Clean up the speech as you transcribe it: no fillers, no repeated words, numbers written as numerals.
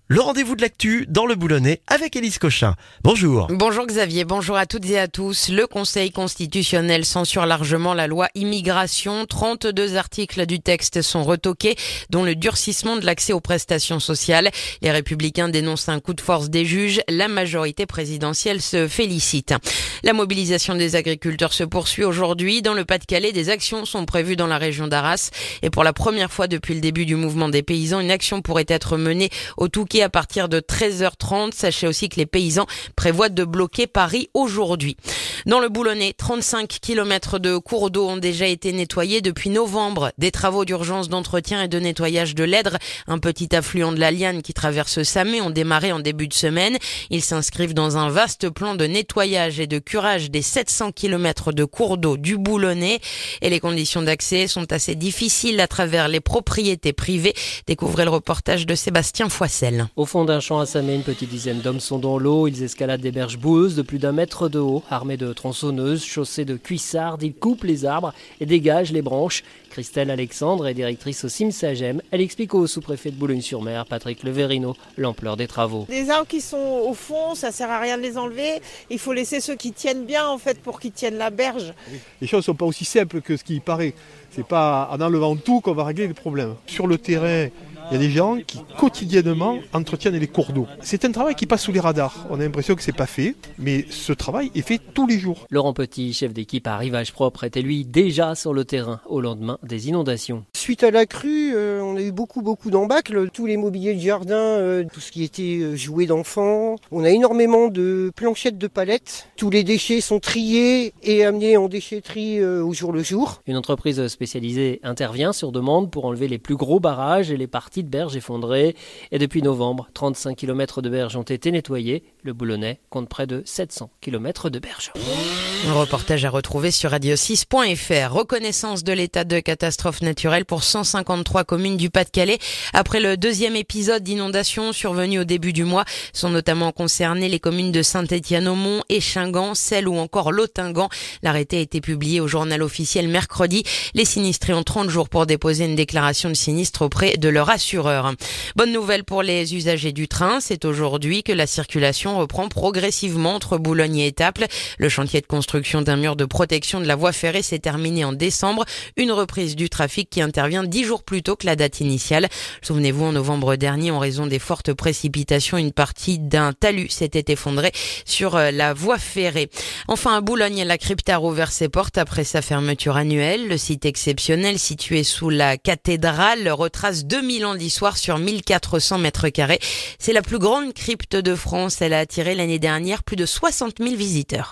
Le rendez-vous de l'actu dans le Boulonnais avec Élise Cochin. Bonjour. Bonjour Xavier, bonjour à toutes et à tous. Le Conseil constitutionnel censure largement la loi immigration. 32 articles du texte sont retoqués, dont le durcissement de l'accès aux prestations sociales. Les Républicains dénoncent un coup de force des juges. La majorité présidentielle se félicite. La mobilisation des agriculteurs se poursuit aujourd'hui. Dans le Pas-de-Calais, des actions sont prévues dans la région d'Arras. Et pour la première fois depuis le début du mouvement des paysans, une action pourrait être menée au Touquet à partir de 13h30. Sachez aussi que les paysans prévoient de bloquer Paris aujourd'hui. Dans le Boulonnais, 35 km de cours d'eau ont déjà été nettoyés depuis novembre. Des travaux d'urgence d'entretien et de nettoyage de l'Èdre, un petit affluent de la Liane qui traverse Samé, ont démarré en début de semaine. Ils s'inscrivent dans un vaste plan de nettoyage et de curage des 700 km de cours d'eau du Boulonnais. Et les conditions d'accès sont assez difficiles à travers les propriétés privées. Découvrez le reportage de Sébastien Foissel. Au fond d'un champ à Samé, une petite dizaine d'hommes sont dans l'eau. Ils escaladent des berges boueuses de plus d'1 mètre de haut. Armés de tronçonneuses, chaussés de cuissardes, ils coupent les arbres et dégagent les branches. Christelle Alexandre est directrice au CIMSAGEM. Elle explique au sous-préfet de Boulogne-sur-Mer, Patrick Leverino, l'ampleur des travaux. Les arbres qui sont au fond, ça sert à rien de les enlever. Il faut laisser ceux qui tiennent bien en fait pour qu'ils tiennent la berge. Les choses ne sont pas aussi simples que ce qui paraît. C'est pas en enlevant tout qu'on va régler les problèmes. Sur le terrain, il y a des gens qui quotidiennement entretiennent les cours d'eau. C'est un travail qui passe sous les radars. On a l'impression que c'est pas fait, mais ce travail est fait tous les jours. Laurent Petit, chef d'équipe à Rivage Propre, était lui déjà sur le terrain au lendemain des inondations. Suite à la crue, on a eu beaucoup d'embâcles. Tous les mobiliers de jardin, tout ce qui était jouets d'enfants. On a énormément de planchettes de palettes. Tous les déchets sont triés et amenés en déchetterie au jour le jour. Une entreprise spécialisée intervient sur demande pour enlever les plus gros barrages et les parties de berges effondrées. Et depuis novembre, 35 km de berges ont été nettoyées. Le Boulonnais compte près de 700 km de berges. Un reportage à retrouver sur radio6.fr. Reconnaissance de l'état de catastrophe naturelle pour 153 communes du Pas-de-Calais. Après le deuxième épisode d'inondation survenu au début du mois, sont notamment concernées les communes de Saint-Étienne-au-Mont, Échingan, Celles ou encore Lottingan. L'arrêté a été publié au journal officiel mercredi. Les sinistrés ont 30 jours pour déposer une déclaration de sinistre auprès de leur assureur. Bonne nouvelle pour les usagers du train, c'est aujourd'hui que la circulation reprend progressivement entre Boulogne et Étaples. Le chantier de construction d'un mur de protection de la voie ferrée s'est terminé en décembre. Une reprise du trafic qui intervient 10 jours plus tôt que la date initiale. Souvenez-vous, en novembre dernier, en raison des fortes précipitations, une partie d'un talus s'était effondrée sur la voie ferrée. Enfin, à Boulogne, la crypte a rouvert ses portes après sa fermeture annuelle. Le site exceptionnel situé sous la cathédrale retrace 2000 ans d'histoire sur 1400 mètres carrés. C'est la plus grande crypte de France. Elle a attiré l'année dernière plus de 60 000 visiteurs.